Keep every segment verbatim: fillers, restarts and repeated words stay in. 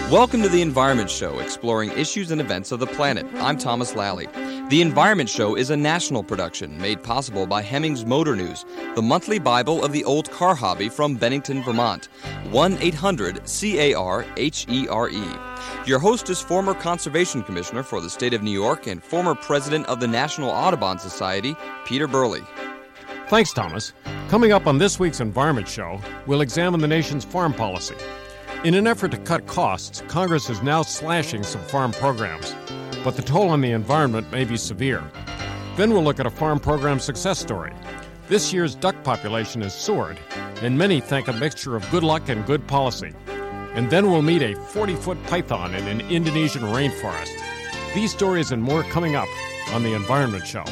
Welcome to The Environment Show, exploring issues and events of the planet. I'm Thomas Lally. The Environment Show is a national production made possible by Hemmings Motor News, the monthly Bible of the old car hobby from Bennington, Vermont. one eight hundred C A R H E R E. Your host is former Conservation Commissioner for the state of New York and former President of the National Audubon Society, Peter Burley. Thanks, Thomas. Coming up on this week's Environment Show, we'll examine the nation's farm policy. In an effort to cut costs, Congress is now slashing some farm programs, but the toll on the environment may be severe. Then we'll look at a farm program success story. This year's duck population has soared, and many thank a mixture of good luck and good policy. And then we'll meet a forty-foot python in an Indonesian rainforest. These stories and more coming up on The Environment Show.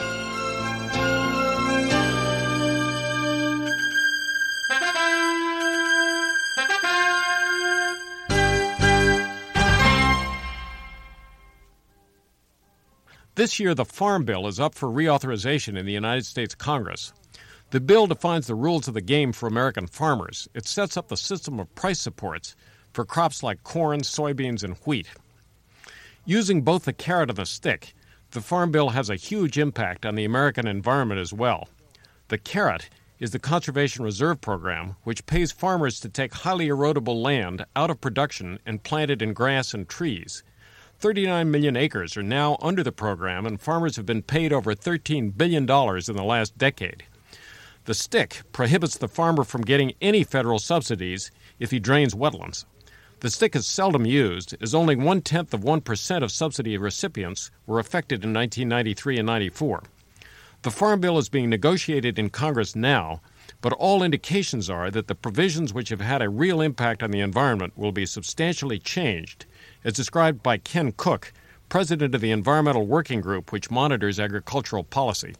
This year, the Farm Bill is up for reauthorization in the United States Congress. The bill defines the rules of the game for American farmers. It sets up the system of price supports for crops like corn, soybeans, and wheat. Using both the carrot and the stick, the Farm Bill has a huge impact on the American environment as well. The carrot is the Conservation Reserve Program, which pays farmers to take highly erodible land out of production and plant it in grass and trees. thirty-nine million acres are now under the program, and farmers have been paid over thirteen billion dollars in the last decade. The stick prohibits the farmer from getting any federal subsidies if he drains wetlands. The stick is seldom used, as only one-tenth of one percent of subsidy recipients were affected in nineteen ninety-three and ninety-four. The Farm Bill is being negotiated in Congress now, but all indications are that the provisions which have had a real impact on the environment will be substantially changed, as described by Ken Cook, president of the Environmental Working Group, which monitors agricultural policy.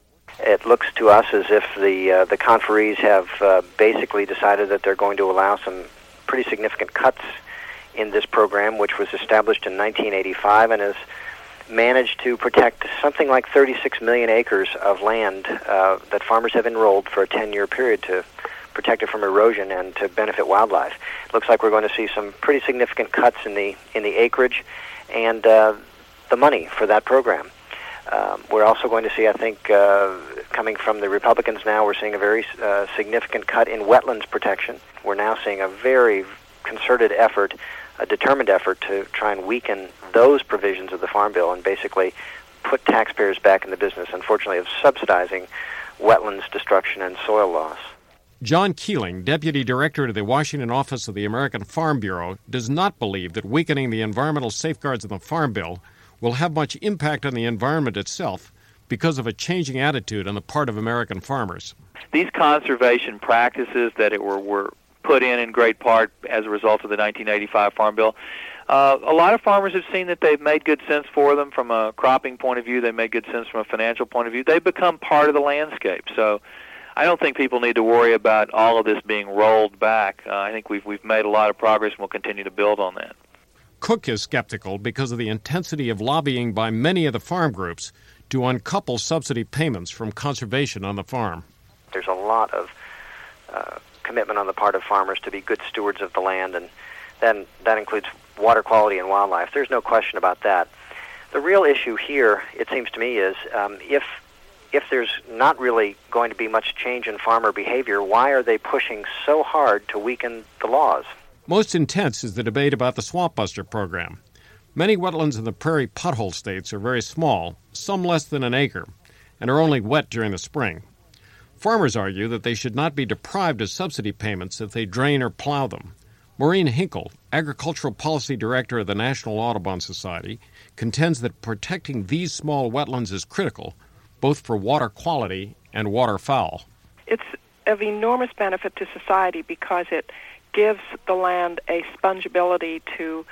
It looks to us as if the uh, the conferees have uh, basically decided that they're going to allow some pretty significant cuts in this program, which was established in nineteen eighty-five and has managed to protect something like thirty-six million acres of land uh, that farmers have enrolled for a ten-year period to protect it from erosion and to benefit wildlife. It looks like we're going to see some pretty significant cuts in the in the acreage and uh, the money for that program. Um, we're also going to see, I think, uh, coming from the Republicans now, we're seeing a very uh, significant cut in wetlands protection. We're now seeing a very concerted effort, a determined effort to try and weaken those provisions of the Farm Bill and basically put taxpayers back in the business, unfortunately, of subsidizing wetlands destruction and soil loss. John Keeling, Deputy Director to the Washington Office of the American Farm Bureau, does not believe that weakening the environmental safeguards in the Farm Bill will have much impact on the environment itself because of a changing attitude on the part of American farmers. These conservation practices that it were, were put in in great part as a result of the nineteen eighty-five Farm Bill, uh, a lot of farmers have seen that they've made good sense for them from a cropping point of view. They made good sense from a financial point of view. They've become part of the landscape. So I don't think people need to worry about all of this being rolled back. Uh, I think we've we've made a lot of progress and we'll continue to build on that. Cook is skeptical because of the intensity of lobbying by many of the farm groups to uncouple subsidy payments from conservation on the farm. There's a lot of uh, commitment on the part of farmers to be good stewards of the land, and then that includes water quality and wildlife. There's no question about that. The real issue here, it seems to me, is um, if if there's not really going to be much change in farmer behavior, why are they pushing so hard to weaken the laws? Most intense is the debate about the Swamp Buster program. Many wetlands in the prairie pothole states are very small, some less than an acre, and are only wet during the spring. Farmers argue that they should not be deprived of subsidy payments if they drain or plow them. Maureen Hinkle, Agricultural Policy Director of the National Audubon Society, contends that protecting these small wetlands is critical, both for water quality and waterfowl. It's of enormous benefit to society because it gives the land a spongeability to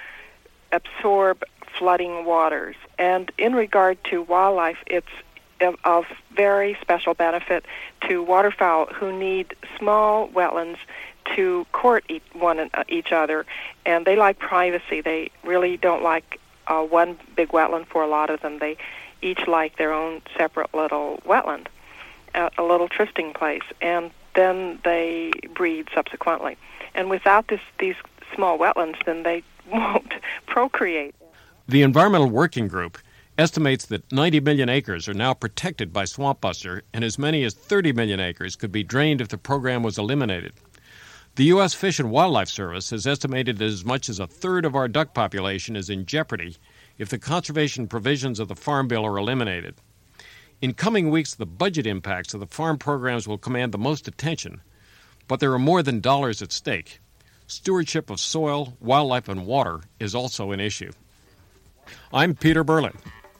absorb flooding waters. And in regard to wildlife, it's of very special benefit to waterfowl who need small wetlands to court each, one each other, and they like privacy. They really don't like uh, one big wetland for a lot of them. They each like their own separate little wetland, a, a little trysting place, and then they breed subsequently. And without this, these small wetlands, then they won't procreate. The Environmental Working Group estimates that ninety million acres are now protected by Swamp Buster, and as many as thirty million acres could be drained if the program was eliminated. The U S Fish and Wildlife Service has estimated that as much as a third of our duck population is in jeopardy if the conservation provisions of the Farm Bill are eliminated. In coming weeks, the budget impacts of the farm programs will command the most attention, but there are more than dollars at stake. Stewardship of soil, wildlife, and water is also an issue. I'm Peter Berlin.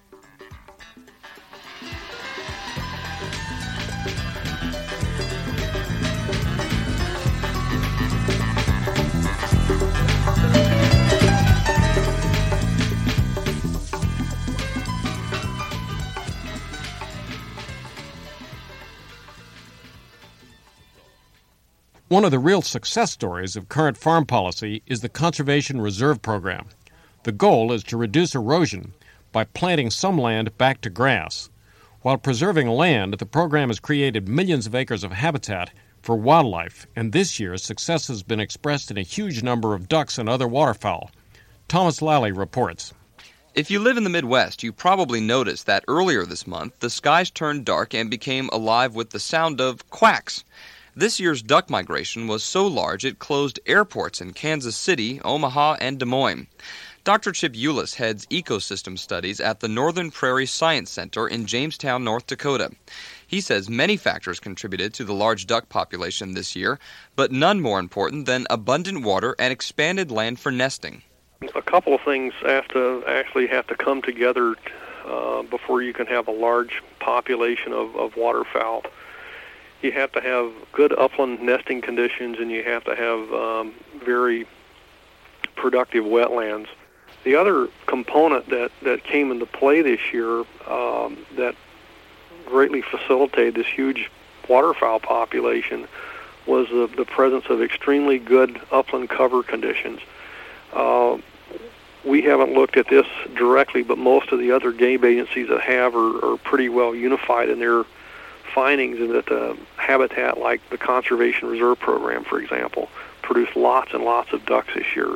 One of the real success stories of current farm policy is the Conservation Reserve Program. The goal is to reduce erosion by planting some land back to grass. While preserving land, the program has created millions of acres of habitat for wildlife, and this year success has been expressed in a huge number of ducks and other waterfowl. Thomas Lally reports. If you live in the Midwest, you probably noticed that earlier this month the skies turned dark and became alive with the sound of quacks. This year's duck migration was so large it closed airports in Kansas City, Omaha, and Des Moines. Doctor Chip Eulis heads ecosystem studies at the Northern Prairie Science Center in Jamestown, North Dakota. He says many factors contributed to the large duck population this year, but none more important than abundant water and expanded land for nesting. A couple of things have to actually have to come together uh, before you can have a large population of, of waterfowl. You have to have good upland nesting conditions, and you have to have um, very productive wetlands. The other component that, that came into play this year um, that greatly facilitated this huge waterfowl population was the, the presence of extremely good upland cover conditions. Uh, we haven't looked at this directly, but most of the other game agencies that have are, are pretty well unified in their findings, and that the habitat like the Conservation Reserve Program, for example, produced lots and lots of ducks this year.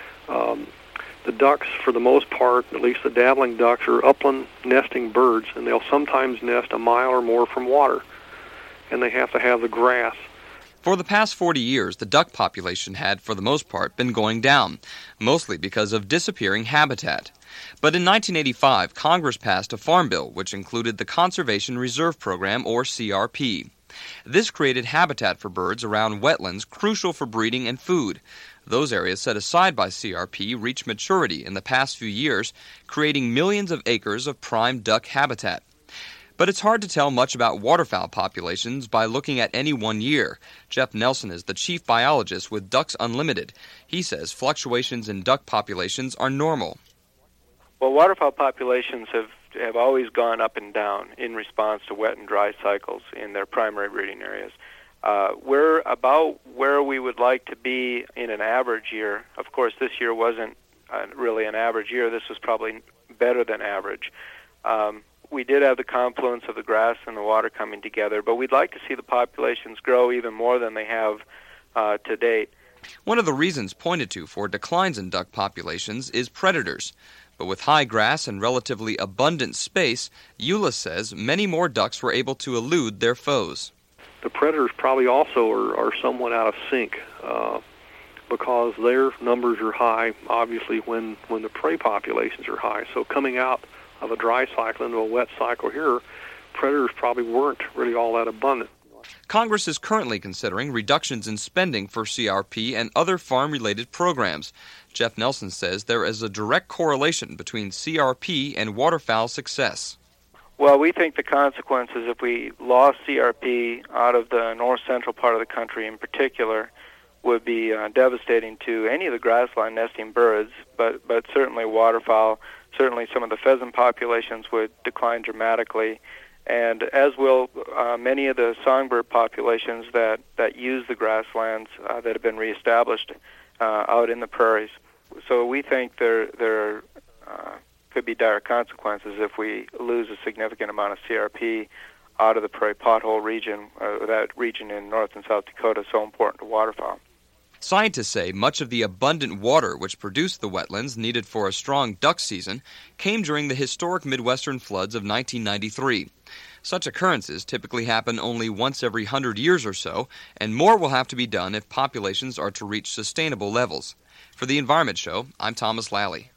Um, the ducks, for the most part, at least the dabbling ducks, are upland nesting birds, and they'll sometimes nest a mile or more from water, and they have to have the grass. For the past forty years, the duck population had, for the most part, been going down, mostly because of disappearing habitat. But in nineteen eighty-five, Congress passed a farm bill which included the Conservation Reserve Program, or C R P. This created habitat for birds around wetlands crucial for breeding and food. Those areas set aside by C R P reached maturity in the past few years, creating millions of acres of prime duck habitat. But it's hard to tell much about waterfowl populations by looking at any one year. Jeff Nelson is the chief biologist with Ducks Unlimited. He says fluctuations in duck populations are normal. Well, waterfowl populations have, have always gone up and down in response to wet and dry cycles in their primary breeding areas. Uh, we're about where we would like to be in an average year. Of course, this year wasn't uh, really an average year. This was probably better than average. Um, we did have the confluence of the grass and the water coming together, but we'd like to see the populations grow even more than they have uh, to date. One of the reasons pointed to for declines in duck populations is predators. But with high grass and relatively abundant space, Eulis says many more ducks were able to elude their foes. The predators probably also are, are somewhat out of sync uh, because their numbers are high, obviously, when, when the prey populations are high. So coming out of a dry cycle into a wet cycle here, predators probably weren't really all that abundant. Congress is currently considering reductions in spending for C R P and other farm-related programs. Jeff Nelson says there is a direct correlation between C R P and waterfowl success. Well, we think the consequences if we lost C R P out of the north-central part of the country in particular would be uh, devastating to any of the grassland nesting birds, but, but certainly waterfowl. Certainly some of the pheasant populations would decline dramatically, and as will uh, many of the songbird populations that, that use the grasslands uh, that have been reestablished uh, out in the prairies. So we think there there uh, could be dire consequences if we lose a significant amount of C R P out of the prairie pothole region, uh, that region in North and South Dakota, so important to waterfowl. Scientists say much of the abundant water which produced the wetlands needed for a strong duck season came during the historic Midwestern floods of nineteen ninety-three. Such occurrences typically happen only once every hundred years or so, and more will have to be done if populations are to reach sustainable levels. For the Environment Show, I'm Thomas Lally.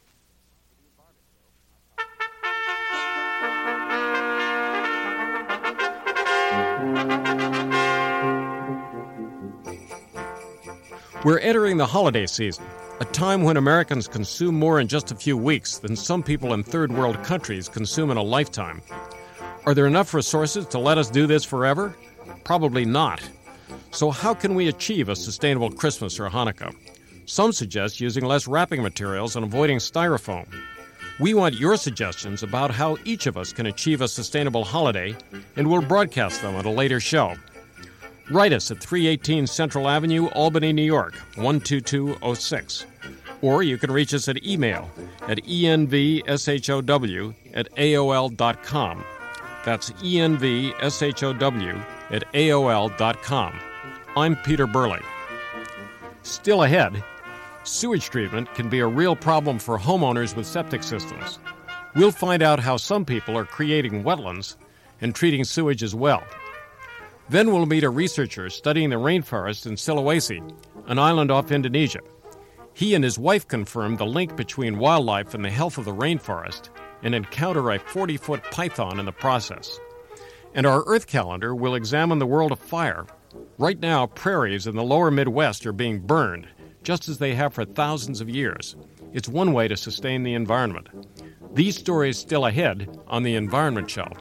We're entering the holiday season, a time when Americans consume more in just a few weeks than some people in third world countries consume in a lifetime. Are there enough resources to let us do this forever? Probably not. So how can we achieve a sustainable Christmas or Hanukkah? Some suggest using less wrapping materials and avoiding styrofoam. We want your suggestions about how each of us can achieve a sustainable holiday, and we'll broadcast them at a later show. Write us at three eighteen Central Avenue, Albany, New York, one two two oh six. Or you can reach us at email at envshow at A O L dot com. That's envshow at A O L dot com. I'm Peter Burley. Still ahead, sewage treatment can be a real problem for homeowners with septic systems. We'll find out how some people are creating wetlands and treating sewage as well. Then we'll meet a researcher studying the rainforest in Sulawesi, an island off Indonesia. He and his wife confirmed the link between wildlife and the health of the rainforest and encounter a forty-foot python in the process. And our Earth calendar will examine the world of fire. Right now, prairies in the lower Midwest are being burned, just as they have for thousands of years. It's one way to sustain the environment. These stories still ahead on The Environment Show.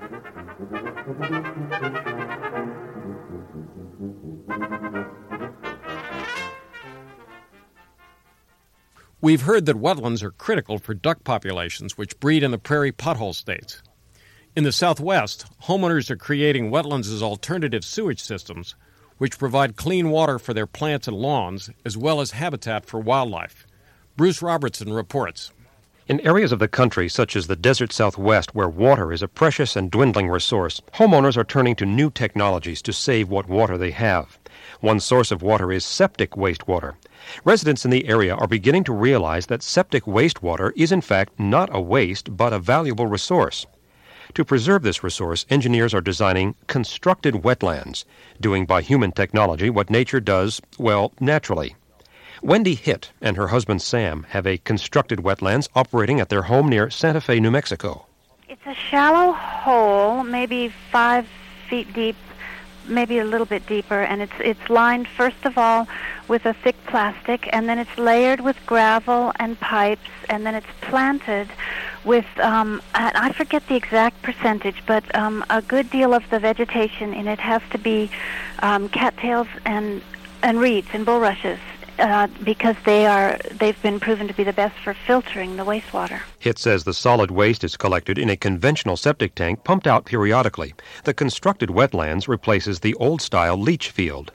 We've heard that wetlands are critical for duck populations which breed in the prairie pothole states. In the Southwest, homeowners are creating wetlands as alternative sewage systems which provide clean water for their plants and lawns as well as habitat for wildlife. Bruce Robertson reports. In areas of the country such as the desert Southwest where water is a precious and dwindling resource, homeowners are turning to new technologies to save what water they have. One source of water is septic wastewater. Residents in the area are beginning to realize that septic wastewater is in fact not a waste but a valuable resource. To preserve this resource, engineers are designing constructed wetlands, doing by human technology what nature does, well, naturally. Wendy Hitt and her husband Sam have a constructed wetlands operating at their home near Santa Fe, New Mexico. It's a shallow hole, maybe five feet deep, maybe a little bit deeper, and it's it's lined first of all with a thick plastic, and then it's layered with gravel and pipes, and then it's planted with, um, I forget the exact percentage, but um, a good deal of the vegetation in it has to be um, cattails and, and reeds and bulrushes. Uh, because they are, they've been proven to be the best for filtering the wastewater. Hitt says the solid waste is collected in a conventional septic tank pumped out periodically. The constructed wetlands replaces the old-style leach field.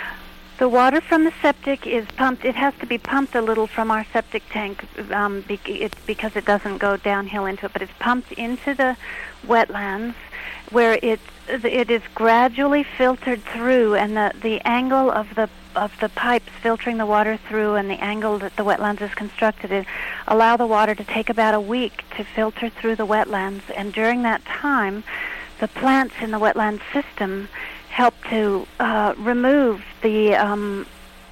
The water from the septic is pumped. It has to be pumped a little from our septic tank um, be- it's because it doesn't go downhill into it, but it's pumped into the wetlands where it it is gradually filtered through, and the, the angle of the of the pipes filtering the water through and the angle that the wetlands is constructed in allow the water to take about a week to filter through the wetlands. And during that time, the plants in the wetland system help to uh, remove the um,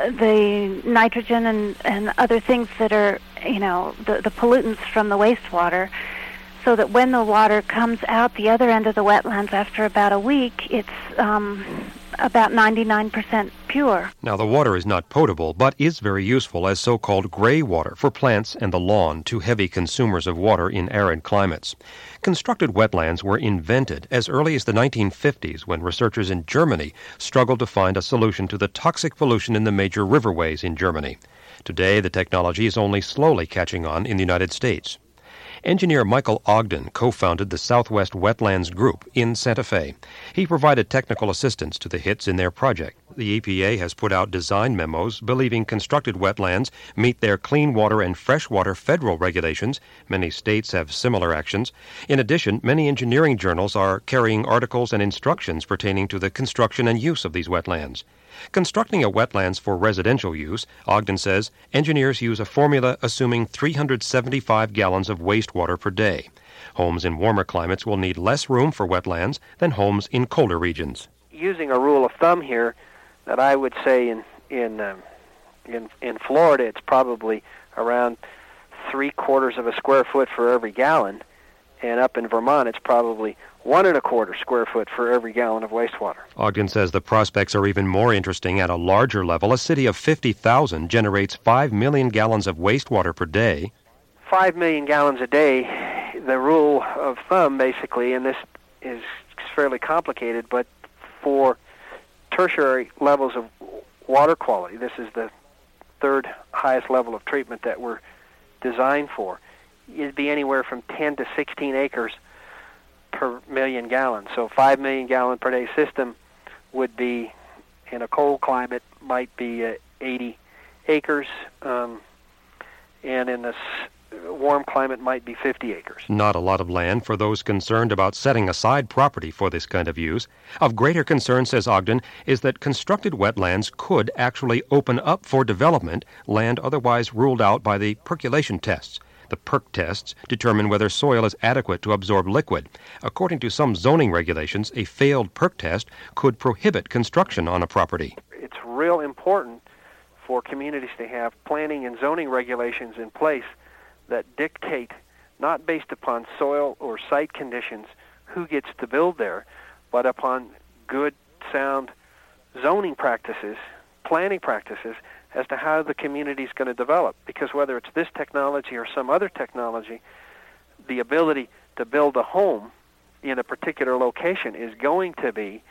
the nitrogen and, and other things that are, you know, the, the pollutants from the wastewater, so that when the water comes out the other end of the wetlands after about a week, it's um, about ninety-nine percent pure. Now, the water is not potable, but is very useful as so-called gray water for plants and the lawn, two heavy consumers of water in arid climates. Constructed wetlands were invented as early as the nineteen fifties when researchers in Germany struggled to find a solution to the toxic pollution in the major riverways in Germany. Today, the technology is only slowly catching on in the United States. Engineer Michael Ogden co-founded the Southwest Wetlands Group in Santa Fe. He provided technical assistance to the Hitts in their project. The E P A has put out design memos believing constructed wetlands meet their clean water and freshwater federal regulations. Many states have similar actions. In addition, many engineering journals are carrying articles and instructions pertaining to the construction and use of these wetlands. Constructing a wetlands for residential use, Ogden says engineers use a formula assuming three hundred seventy-five gallons of wastewater per day. Homes in warmer climates will need less room for wetlands than homes in colder regions. Using a rule of thumb here, that I would say in in um, in, in Florida it's probably around three quarters of a square foot for every gallon, and up in Vermont it's probably one and a quarter square foot for every gallon of wastewater. Ogden says the prospects are even more interesting at a larger level. A city of fifty thousand generates five million gallons of wastewater per day. Five million gallons a day, the rule of thumb basically, and this is fairly complicated, but for tertiary levels of water quality, this is the third highest level of treatment that we're designed for, it'd be anywhere from ten to sixteen acres per million gallons. So five million gallon per day system would be, in a cold climate, might be uh, eighty acres, um, and in a warm climate might be fifty acres. Not a lot of land for those concerned about setting aside property for this kind of use. Of greater concern, says Ogden, is that constructed wetlands could actually open up for development land otherwise ruled out by the percolation tests. The PERC tests determine whether soil is adequate to absorb liquid. According to some zoning regulations, a failed PERC test could prohibit construction on a property. It's real important for communities to have planning and zoning regulations in place that dictate, not based upon soil or site conditions, who gets to build there, but upon good, sound zoning practices, planning practices, as to how the community is going to develop. Because whether it's this technology or some other technology, the ability to build a home in a particular location is going to be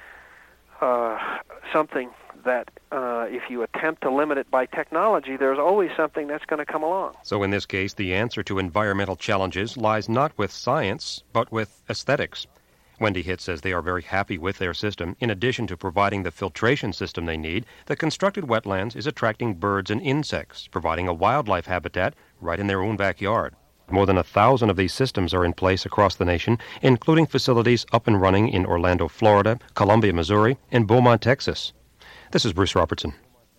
uh, something that uh, if you attempt to limit it by technology, there's always something that's going to come along. So in this case, the answer to environmental challenges lies not with science, but with aesthetics. Wendy Hitt says they are very happy with their system. In addition to providing the filtration system they need, the constructed wetlands is attracting birds and insects, providing a wildlife habitat right in their own backyard. More than a thousand of these systems are in place across the nation, including facilities up and running in Orlando, Florida, Columbia, Missouri, and Beaumont, Texas. This is Bruce Robertson.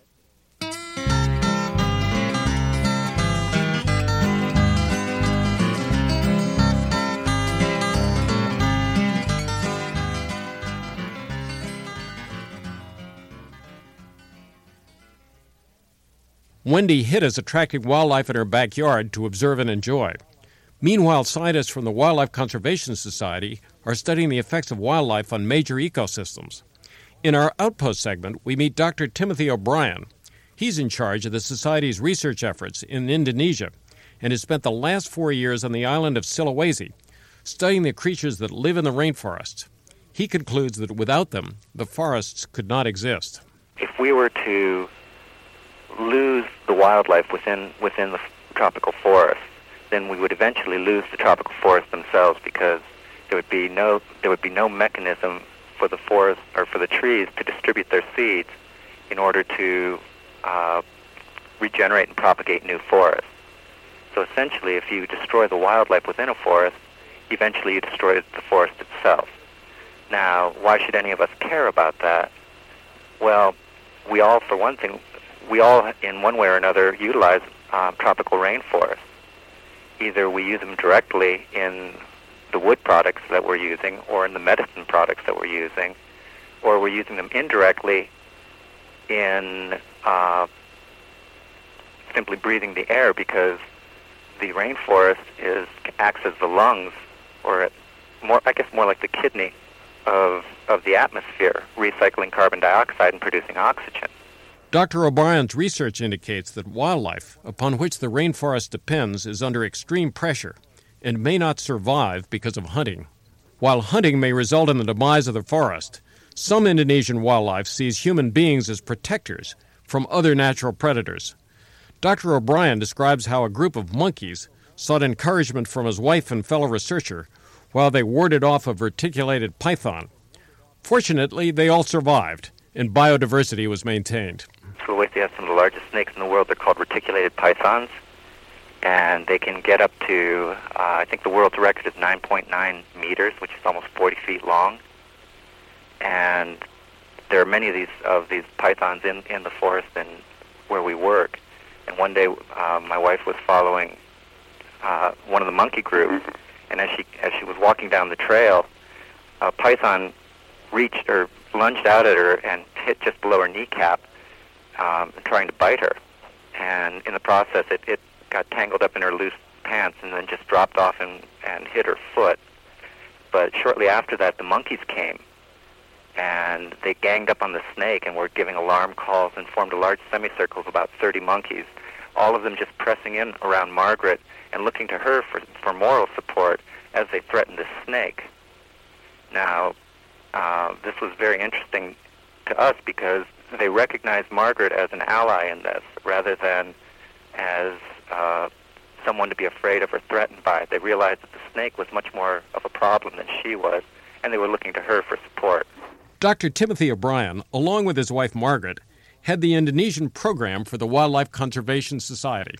Wendy Hitt is attracting wildlife in her backyard to observe and enjoy. Meanwhile, scientists from the Wildlife Conservation Society are studying the effects of wildlife on major ecosystems. In our Outpost segment, we meet Doctor Timothy O'Brien. He's in charge of the Society's research efforts in Indonesia and has spent the last four years on the island of Sulawesi, studying the creatures that live in the rainforest. He concludes that without them, the forests could not exist. If we were to lose the wildlife within within the tropical forest, then we would eventually lose the tropical forests themselves, because there would be no there would be no mechanism for the forest or for the trees to distribute their seeds in order to uh, regenerate and propagate new forests. So essentially, if you destroy the wildlife within a forest, eventually you destroy the forest itself. Now, why should any of us care about that? Well, we all, for one thing, we all, in one way or another, utilize um, tropical rainforests. Either we use them directly in the wood products that we're using, or in the medicine products that we're using, or we're using them indirectly in uh, simply breathing the air, because the rainforest is acts as the lungs, or more, I guess more like the kidney of of the atmosphere, recycling carbon dioxide and producing oxygen. Doctor O'Brien's research indicates that wildlife, upon which the rainforest depends, is under extreme pressure and may not survive because of hunting. While hunting may result in the demise of the forest, some Indonesian wildlife sees human beings as protectors from other natural predators. Doctor O'Brien describes how a group of monkeys sought encouragement from his wife and fellow researcher while they warded off a verticulated python. Fortunately, they all survived, and biodiversity was maintained. Sulawesi has some of the largest snakes in the world. They're called reticulated pythons, and they can get up to, uh, I think the world's record is nine point nine meters, which is almost forty feet long. And there are many of these of these pythons in, in the forest and where we work. And one day, uh, my wife was following uh, one of the monkey groups, and as she as she was walking down the trail, a python reached or lunged out at her and hit just below her kneecap, um, trying to bite her. And in the process, it, it got tangled up in her loose pants and then just dropped off and, and hit her foot. But shortly after that, the monkeys came, and they ganged up on the snake and were giving alarm calls and formed a large semicircle of about thirty monkeys, all of them just pressing in around Margaret and looking to her for, for moral support as they threatened the snake. Now, uh, this was very interesting to us because they recognized Margaret as an ally in this rather than as uh, someone to be afraid of or threatened by. They realized that the snake was much more of a problem than she was, and they were looking to her for support. Doctor Timothy O'Brien, along with his wife Margaret, head the Indonesian program for the Wildlife Conservation Society.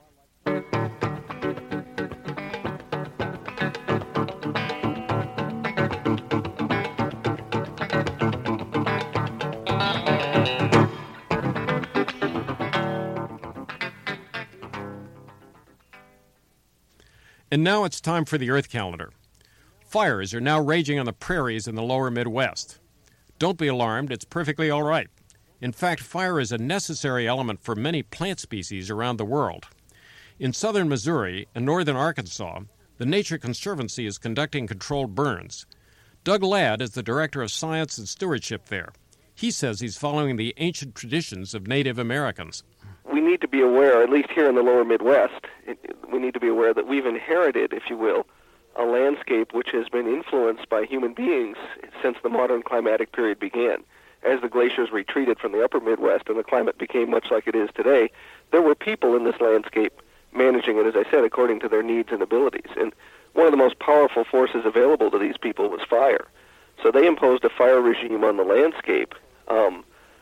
And now it's time for the Earth Calendar. Fires are now raging on the prairies in the lower Midwest. Don't be alarmed, it's perfectly all right. In fact, fire is a necessary element for many plant species around the world. In southern Missouri and northern Arkansas, the Nature Conservancy is conducting controlled burns. Doug Ladd is the Director of Science and Stewardship there. He says he's following the ancient traditions of Native Americans. We need to be aware, at least here in the lower Midwest, it, we need to be aware that we've inherited, if you will, a landscape which has been influenced by human beings since the modern climatic period began. As the glaciers retreated from the upper Midwest and the climate became much like it is today, there were people in this landscape managing it, as I said, according to their needs and abilities. And one of the most powerful forces available to these people was fire. So they imposed a fire regime on the landscape um,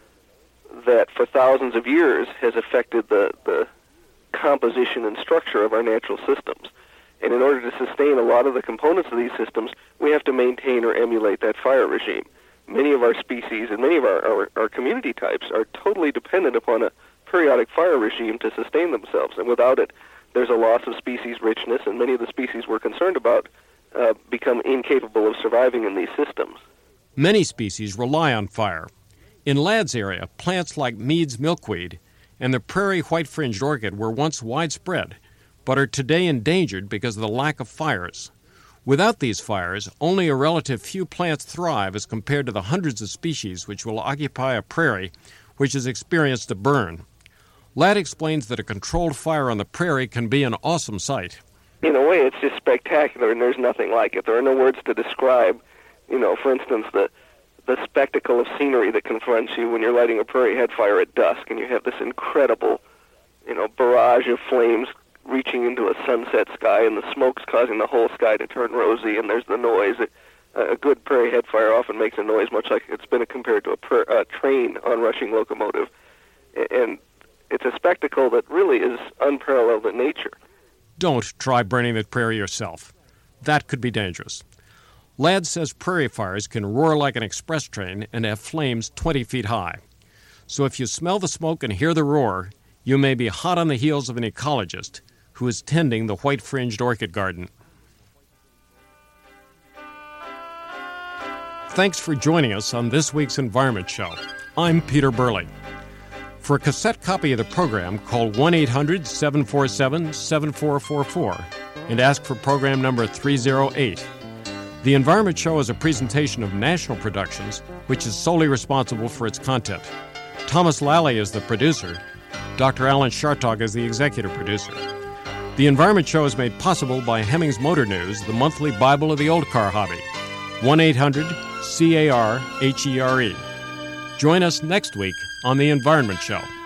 that for thousands of years has affected the, the composition and structure of our natural systems. And in order to sustain a lot of the components of these systems, we have to maintain or emulate that fire regime. Many of our species and many of our, our, our community types are totally dependent upon a periodic fire regime to sustain themselves. And without it, there's a loss of species richness, and many of the species we're concerned about uh, become incapable of surviving in these systems. Many species rely on fire. In Ladd's area, plants like Mead's milkweed and the prairie white-fringed orchid were once widespread, but are today endangered because of the lack of fires. Without these fires, only a relative few plants thrive as compared to the hundreds of species which will occupy a prairie which has experienced a burn. Ladd explains that a controlled fire on the prairie can be an awesome sight. In a way, it's just spectacular, and there's nothing like it. There are no words to describe, you know, for instance, the the spectacle of scenery that confronts you when you're lighting a prairie head fire at dusk, and you have this incredible, you know, barrage of flames reaching into a sunset sky, and the smoke's causing the whole sky to turn rosy, and there's the noise. A good prairie head fire often makes a noise much like it's been compared to a per, uh, train on-rushing locomotive. And it's a spectacle that really is unparalleled in nature. Don't try burning the prairie yourself. That could be dangerous. Ladd says prairie fires can roar like an express train and have flames twenty feet high. So if you smell the smoke and hear the roar, you may be hot on the heels of an ecologist who is tending the white-fringed orchid garden. Thanks for joining us on this week's Environment Show. I'm Peter Burley. For a cassette copy of the program, call one eight hundred seven four seven seven four four four and ask for program number three oh eight. The Environment Show is a presentation of National Productions, which is solely responsible for its content. Thomas Lally is the producer. Doctor Alan Chartog is the executive producer. The Environment Show is made possible by Hemmings Motor News, the monthly Bible of the old car hobby. one eight hundred C A R H E R E. Join us next week on The Environment Show.